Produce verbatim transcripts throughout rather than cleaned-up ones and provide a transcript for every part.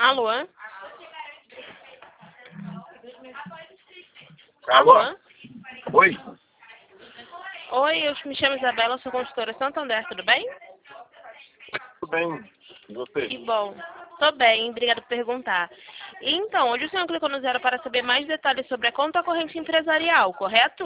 Alô? Alô? Alô? Oi? Oi, eu me chamo Isabela, sou consultora Santander, tudo bem? Tudo bem. E você? Que bom. Tô bem, obrigada por perguntar. Então, hoje o senhor clicou no zero para saber mais detalhes sobre a conta corrente empresarial, correto?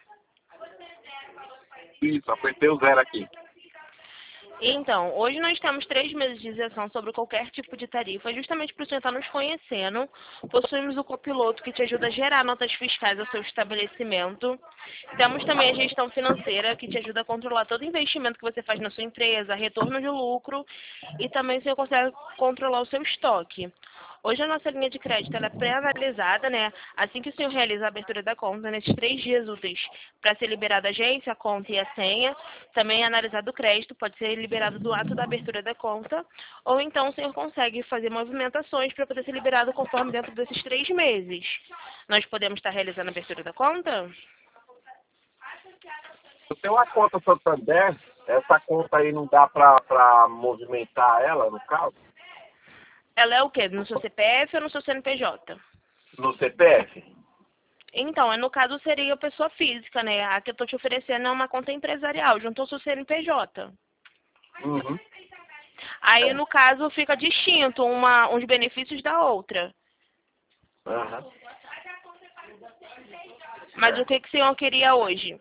Isso, apertei o zero aqui. Então, hoje nós temos três meses de isenção sobre qualquer tipo de tarifa, justamente para o senhor estar nos conhecendo. Possuímos o copiloto que te ajuda a gerar notas fiscais ao seu estabelecimento. Temos também a gestão financeira, que te ajuda a controlar todo investimento que você faz na sua empresa, retorno de lucro, e também o senhor consegue controlar o seu estoque. Hoje a nossa linha de crédito ela é pré-analisada, né? Assim que o senhor realiza a abertura da conta, nesses três dias úteis, para ser liberada a agência, a conta e a senha, também é analisado o crédito, pode ser liberado do ato da abertura da conta, ou então o senhor consegue fazer movimentações para poder ser liberado conforme dentro desses três meses. Nós podemos estar realizando a abertura da conta? Eu tenho uma conta Santander, essa conta aí não dá pra, pra movimentar ela, no caso? Ela é o quê? No seu C P F ou no seu C N P J? No C P F? Então, no caso seria a pessoa física, né? A que eu estou te oferecendo é uma conta empresarial, juntou ao seu C N P J. Uhum. Aí, É. no caso, fica distinto uma, uns benefícios da outra. Uhum. Mas o que, que o senhor queria hoje?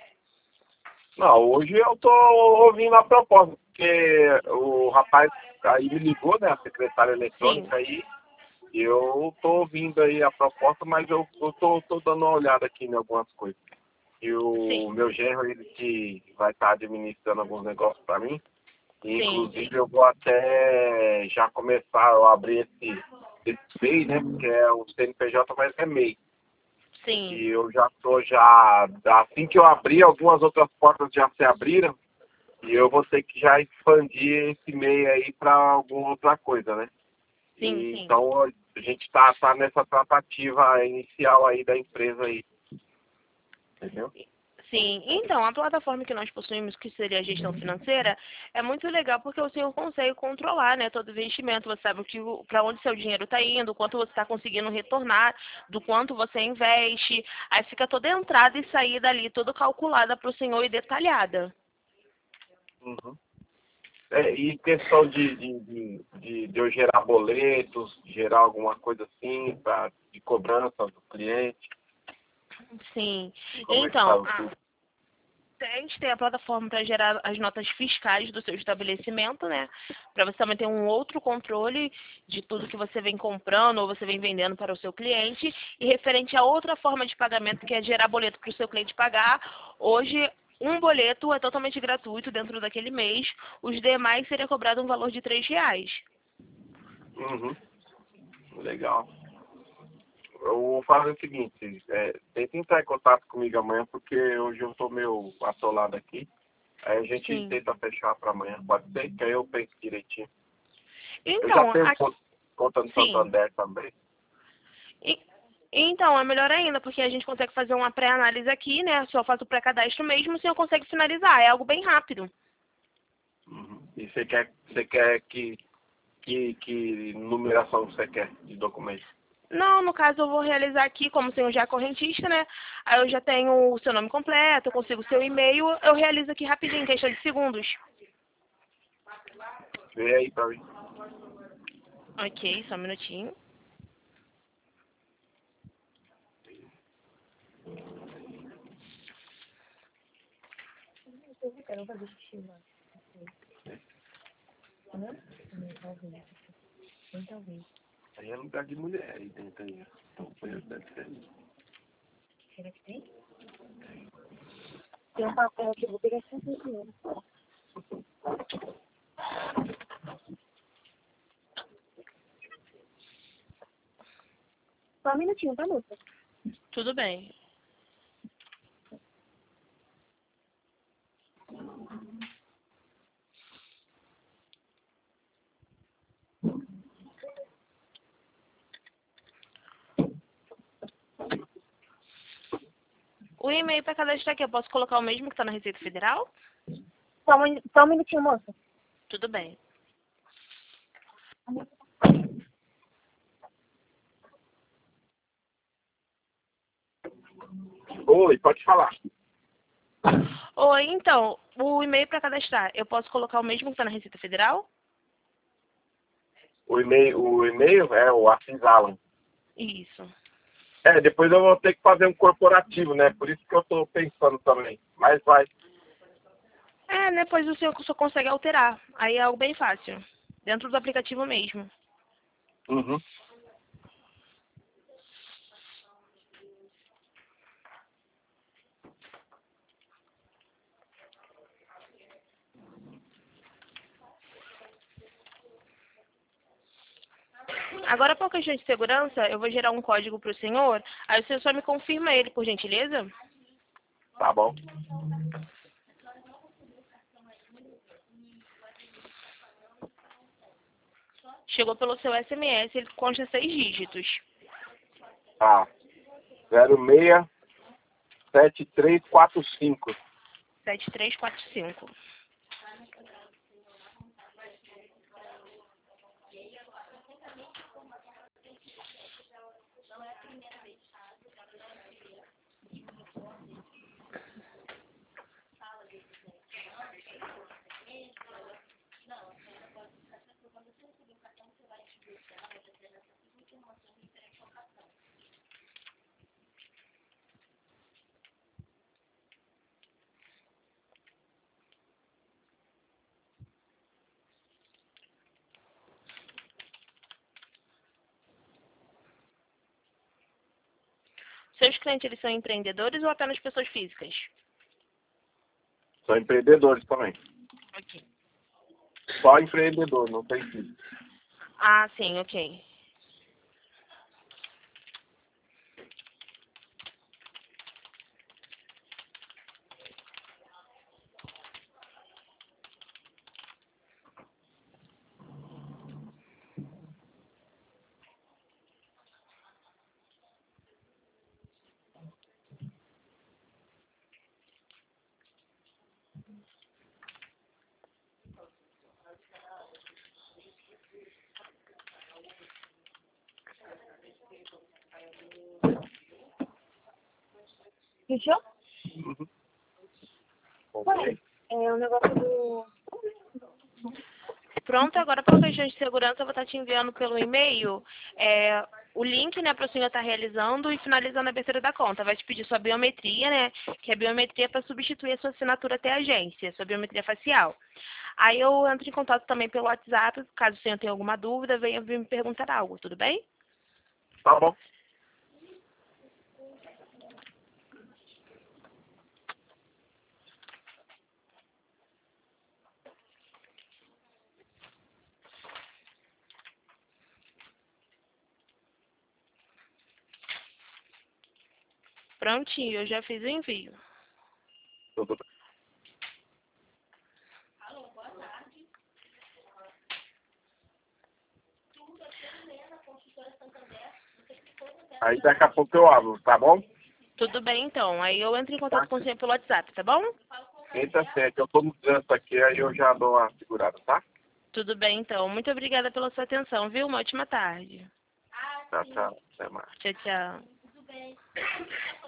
Não, hoje eu tô ouvindo a proposta, porque o rapaz aí me ligou, né, a secretária Sim, eletrônica aí, e eu tô ouvindo aí a proposta, mas eu, eu tô, tô dando uma olhada aqui em algumas coisas. E o sim, meu genro, ele que vai estar administrando alguns negócios para mim, e sim, inclusive eu vou até já começar a abrir esse, esse M E I, né, porque é o C N P J, mas é M E I. sim, E eu já tô já, assim que eu abrir, algumas outras portas já se abriram, e eu vou ter que já expandir esse M E I aí para alguma outra coisa, né? sim, E, sim. então a gente tá, tá nessa tratativa inicial aí da empresa aí, entendeu? Sim, então, a plataforma que nós possuímos, que seria a gestão financeira, é muito legal porque o senhor consegue controlar, né, todo o investimento, você sabe para onde seu dinheiro está indo, quanto você está conseguindo retornar, do quanto você investe, aí fica toda a entrada e saída ali, toda calculada para o senhor e detalhada. Uhum. É, e questão de, de, de, de, de eu gerar boletos, gerar alguma coisa assim, pra, de cobrança do cliente, Sim, como é que então, faz a, tudo? a gente tem a plataforma para gerar as notas fiscais do seu estabelecimento, né? Para você também ter um outro controle de tudo que você vem comprando ou você vem vendendo para o seu cliente. E referente a outra forma de pagamento, que é gerar boleto para o seu cliente pagar, hoje um boleto é totalmente gratuito dentro daquele mês. Os demais seria cobrado um valor de três reais. Uhum. Legal. Eu vou fazer o seguinte, é, tenta entrar em contato comigo amanhã, porque hoje eu tô meio atolado aqui. Aí a gente Sim. tenta fechar para amanhã, pode ser? Que aí eu penso direitinho. Eu já Então, tenho a- con- conta no sim. Santander também. E- Então, é melhor ainda, porque a gente consegue fazer uma pré-análise aqui, né? Só faço o pré-cadastro mesmo, o senhor consegue finalizar. É algo bem rápido. Uhum. E você quer, você quer que, que, que numeração você quer de documento? Não, no caso eu vou realizar aqui, como o senhor já é correntista, né? Aí eu já tenho o seu nome completo, eu consigo o seu e-mail, eu realizo aqui rapidinho, em questão de segundos. Vê aí pra mim. Ok, só um minutinho. Aí é lugar de mulher aí dentro aí. Então, foi deve ser. Tem um papel aqui, eu vou pegar esse dinheiro. Só um minutinho, tá, moça? Tudo bem. O e-mail para cadastrar aqui, eu posso colocar o mesmo que está na Receita Federal? Só um, só um minutinho, moça. Tudo bem. Oi, pode falar. Oi, então, o e-mail para cadastrar, eu posso colocar o mesmo que está na Receita Federal? O e-mail, o e-mail é o Assis Alan. Isso. É, depois eu vou ter que fazer um corporativo, né? Por isso que eu tô pensando também. Mas vai. É, depois o senhor só consegue alterar. Aí é algo bem fácil. Dentro do aplicativo mesmo. Uhum. Agora, por questão de segurança, eu vou gerar um código para o senhor. Aí o senhor só me confirma ele, por gentileza. Tá bom. Chegou pelo seu S M S, ele consta seis dígitos. Tá. zero seis sete três quatro cinco. sete três quatro cinco. Seus clientes, eles são empreendedores ou apenas pessoas físicas? São empreendedores também. Ok. Só empreendedor, não tem filho. Ah, sim, ok. Fechou? Uhum. Ué, Ok. é o negócio do... Pronto, agora por questão de segurança, eu vou estar te enviando pelo e-mail é, o link, né, para o senhor estar realizando e finalizando a abertura da conta. Vai te pedir sua biometria, né, que é a biometria para substituir a sua assinatura até a agência, sua biometria facial. Aí eu entro em contato também pelo WhatsApp, caso o senhor tenha alguma dúvida, venha vir me perguntar algo, tudo bem? Tá bom. Prontinho, eu já fiz o envio. Tudo bem. Aí daqui a pouco eu abro, tá bom? Tudo bem, então. Aí eu entro em contato Tá. com o senhor pelo WhatsApp, tá bom? Entra certo. Eu tô no trânsito aqui, aí eu já dou uma segurada, tá? Tudo bem, então. Muito obrigada pela sua atenção, viu? Uma ótima tarde. Tchau, tchau. Até mais. Tchau, tchau.